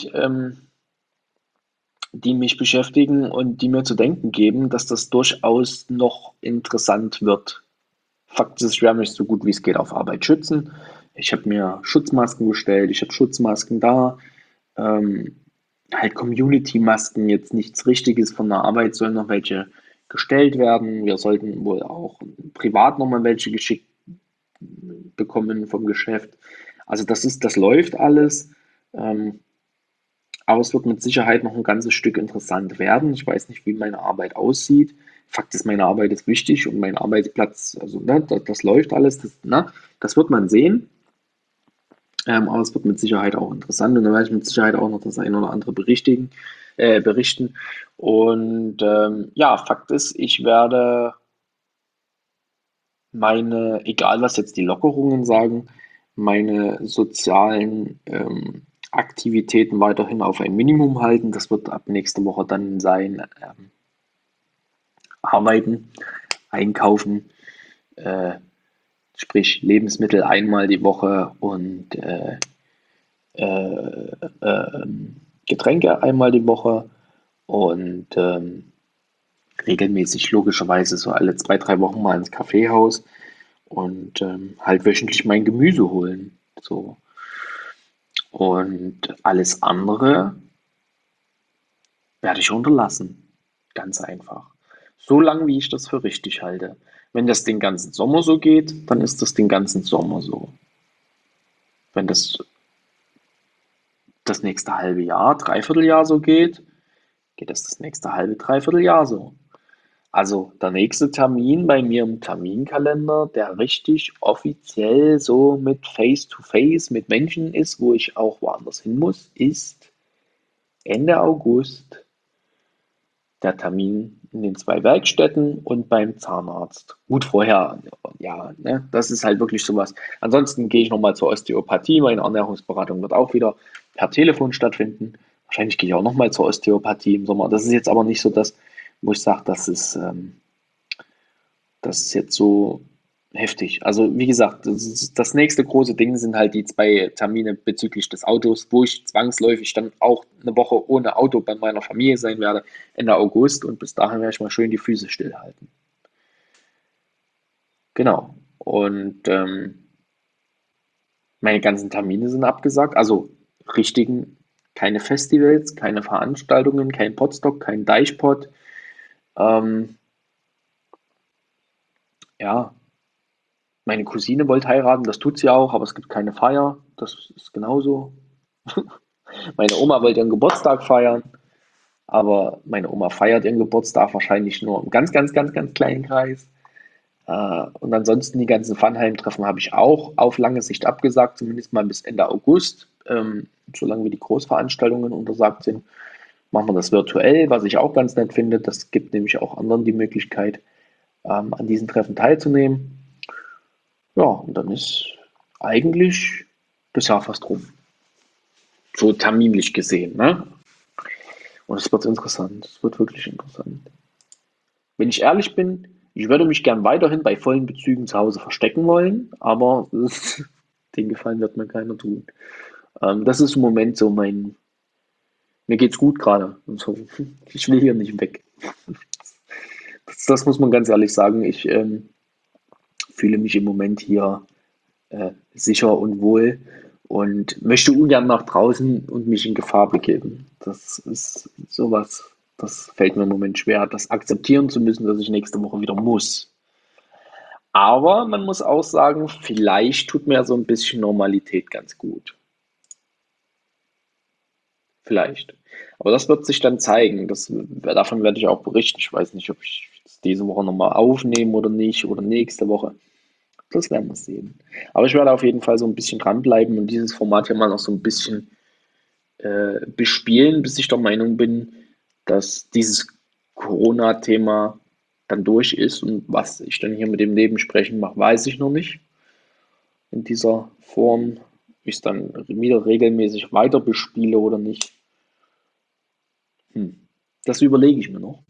die mich beschäftigen und die mir zu denken geben, dass das durchaus noch interessant wird. Fakt ist, ich werde mich so gut wie es geht auf Arbeit schützen. Ich habe mir Schutzmasken bestellt, ich habe Schutzmasken da. Ähm, Halt Community-Masken, jetzt nichts Richtiges von der Arbeit, sollen noch welche gestellt werden. Wir sollten wohl auch privat nochmal welche geschickt bekommen vom Geschäft. Also das läuft alles. Ähm, aber es wird mit Sicherheit noch ein ganzes Stück interessant werden. Ich weiß nicht, wie meine Arbeit aussieht. Fakt ist, meine Arbeit ist wichtig und mein Arbeitsplatz, also ne, das läuft alles. Das wird man sehen. Aber es wird mit Sicherheit auch interessant und da werde ich mit Sicherheit auch noch das ein oder andere berichten. Und ja, Fakt ist, ich werde egal was jetzt die Lockerungen sagen, meine sozialen Aktivitäten weiterhin auf ein Minimum halten. Das wird ab nächste Woche dann sein, arbeiten, einkaufen, äh, sprich Lebensmittel einmal die Woche und Getränke einmal die Woche und regelmäßig logischerweise so alle 2, 3 Wochen mal ins Kaffeehaus und halt wöchentlich mein Gemüse holen. So. Und alles andere werde ich unterlassen. Ganz einfach. So lange, wie ich das für richtig halte. Wenn das den ganzen Sommer so geht, dann ist das den ganzen Sommer so. Wenn das nächste halbe Jahr, Dreivierteljahr so geht, geht das nächste halbe, Dreivierteljahr so. Also der nächste Termin bei mir im Terminkalender, der richtig offiziell so mit Face-to-Face mit Menschen ist, wo ich auch woanders hin muss, ist Ende August der Termin in den 2 Werkstätten und beim Zahnarzt. Gut, vorher, ja, ne, das ist halt wirklich sowas. Ansonsten gehe ich nochmal zur Osteopathie. Meine Ernährungsberatung wird auch wieder per Telefon stattfinden. Wahrscheinlich gehe ich auch nochmal zur Osteopathie im Sommer. Das ist jetzt aber nicht so das, wo ich sage, das ist jetzt so heftig. Also wie gesagt, das nächste große Ding sind halt die 2 Termine bezüglich des Autos, wo ich zwangsläufig dann auch eine Woche ohne Auto bei meiner Familie sein werde, Ende August. Und bis dahin werde ich mal schön die Füße stillhalten. Genau. Und meine ganzen Termine sind abgesagt. Also richtigen, keine Festivals, keine Veranstaltungen, kein Podstock, kein Deichpod. Ähm, ja, meine Cousine wollte heiraten, das tut sie auch, aber es gibt keine Feier. Das ist genauso. Meine Oma wollte ihren Geburtstag feiern, aber meine Oma feiert ihren Geburtstag wahrscheinlich nur im ganz, ganz, ganz, ganz kleinen Kreis. Und ansonsten die ganzen Funheim-Treffen habe ich auch auf lange Sicht abgesagt, zumindest mal bis Ende August. solange wie die Großveranstaltungen untersagt sind, machen wir das virtuell, was ich auch ganz nett finde. Das gibt nämlich auch anderen die Möglichkeit, an diesen Treffen teilzunehmen. Ja, und dann ist eigentlich das Jahr fast rum. So terminlich gesehen, ne? Und es wird interessant. Es wird wirklich interessant. Wenn ich ehrlich bin, ich würde mich gern weiterhin bei vollen Bezügen zu Hause verstecken wollen, aber den Gefallen wird mir keiner tun. Das ist im Moment so mir geht's gut gerade. Und so, ich will hier nicht weg. Das muss man ganz ehrlich sagen. Ich fühle mich im Moment hier sicher und wohl und möchte ungern nach draußen und mich in Gefahr begeben. Das ist sowas, das fällt mir im Moment schwer, das akzeptieren zu müssen, dass ich nächste Woche wieder muss. Aber man muss auch sagen, vielleicht tut mir so ein bisschen Normalität ganz gut. Vielleicht. Aber das wird sich dann zeigen. Davon werde ich auch berichten. Ich weiß nicht, ob ich es diese Woche nochmal aufnehme oder nicht oder nächste Woche. Das werden wir sehen. Aber ich werde auf jeden Fall so ein bisschen dranbleiben und dieses Format hier mal noch so ein bisschen bespielen, bis ich der Meinung bin, dass dieses Corona-Thema dann durch ist. Und was ich dann hier mit dem Nebensprechen mache, weiß ich noch nicht. In dieser Form, ich es dann wieder regelmäßig weiter bespiele oder nicht. Das überlege ich mir noch.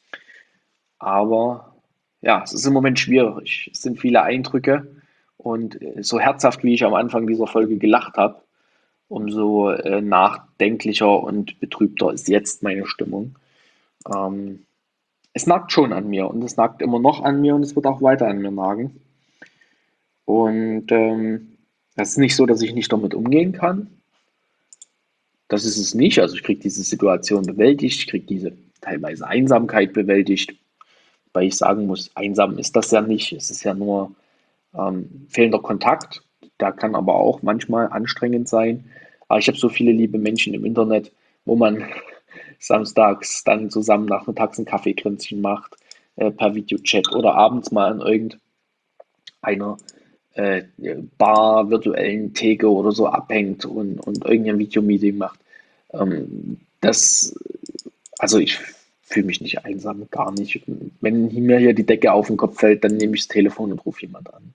Aber ja, es ist im Moment schwierig. Es sind viele Eindrücke und so herzhaft, wie ich am Anfang dieser Folge gelacht habe, umso nachdenklicher und betrübter ist jetzt meine Stimmung. Ähm, Es nagt schon an mir und es nagt immer noch an mir und es wird auch weiter an mir nagen. Und das ist nicht so, dass ich nicht damit umgehen kann. Das ist es nicht. Also ich kriege diese Situation bewältigt, ich kriege diese teilweise Einsamkeit bewältigt, weil ich sagen muss, einsam ist das ja nicht. Es ist ja nur fehlender Kontakt. Der kann aber auch manchmal anstrengend sein. Aber ich habe so viele liebe Menschen im Internet, wo man samstags dann zusammen nachmittags ein Kaffeekränzchen macht, per Videochat oder abends mal an irgendeiner äh, Bar, virtuellen Theke oder so abhängt und irgendein Videomeeting macht. Das, also ich fühle mich nicht einsam, gar nicht. Wenn mir hier die Decke auf den Kopf fällt, dann nehme ich das Telefon und rufe jemand an.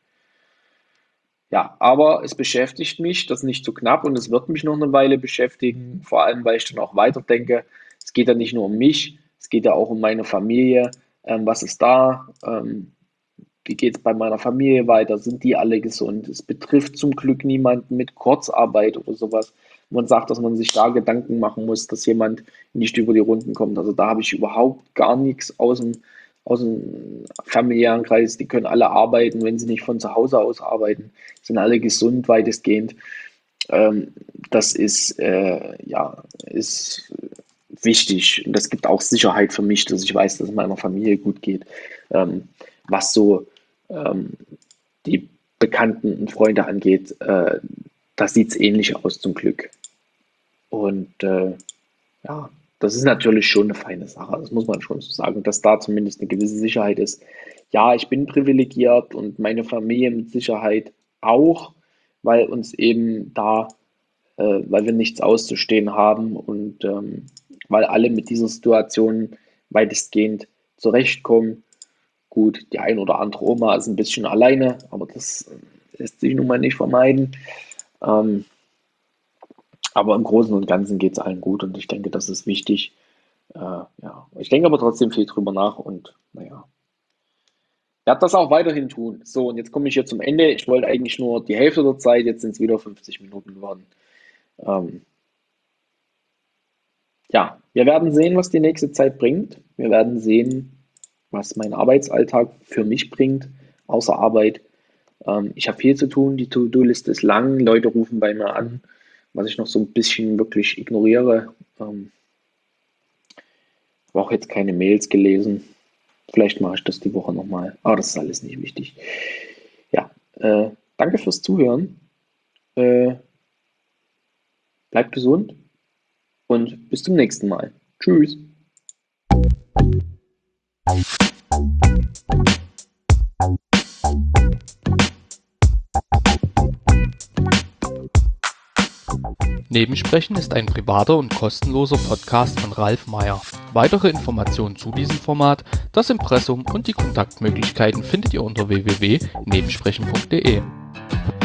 Ja, aber es beschäftigt mich, das nicht zu knapp und es wird mich noch eine Weile beschäftigen, vor allem weil ich dann auch weiterdenke. Es geht ja nicht nur um mich, es geht ja auch um meine Familie. Was ist da? Wie geht es bei meiner Familie weiter? Sind die alle gesund? Es betrifft zum Glück niemanden mit Kurzarbeit oder sowas. Man sagt, dass man sich da Gedanken machen muss, dass jemand nicht über die Runden kommt. Also da habe ich überhaupt gar nichts aus dem familiären Kreis. Die können alle arbeiten, wenn sie nicht von zu Hause aus arbeiten, sind alle gesund weitestgehend. Ähm, Das ist, ja, ist wichtig und das gibt auch Sicherheit für mich, dass ich weiß, dass es meiner Familie gut geht. Was so ähm, die Bekannten und Freunde angeht, da sieht es ähnlich aus zum Glück. Und ja, das ist natürlich schon eine feine Sache. Das muss man schon so sagen, dass da zumindest eine gewisse Sicherheit ist. Ja, ich bin privilegiert und meine Familie mit Sicherheit auch, weil uns eben weil wir nichts auszustehen haben und weil alle mit dieser Situation weitestgehend zurechtkommen. Gut, die ein oder andere Oma ist ein bisschen alleine, aber das lässt sich nun mal nicht vermeiden. Ähm, aber im Großen und Ganzen geht es allen gut und ich denke, das ist wichtig. Ja, ich denke aber trotzdem viel drüber nach und naja, werde das auch weiterhin tun. So, und jetzt komme ich hier zum Ende. Ich wollte eigentlich nur die Hälfte der Zeit, jetzt sind es wieder 50 Minuten geworden. Ähm, ja, wir werden sehen, was die nächste Zeit bringt. Wir werden sehen, was mein Arbeitsalltag für mich bringt, außer Arbeit. Ich habe viel zu tun, die To-Do-Liste ist lang, Leute rufen bei mir an, was ich noch so ein bisschen wirklich ignoriere. Habe auch jetzt keine Mails gelesen. Vielleicht mache ich das die Woche nochmal. Aber das ist alles nicht wichtig. Ja, danke fürs Zuhören. Äh, Bleibt gesund und bis zum nächsten Mal. Tschüss. Nebensprechen ist ein privater und kostenloser Podcast von Ralf Meyer. Weitere Informationen zu diesem Format, das Impressum und die Kontaktmöglichkeiten findet ihr unter www.nebensprechen.de.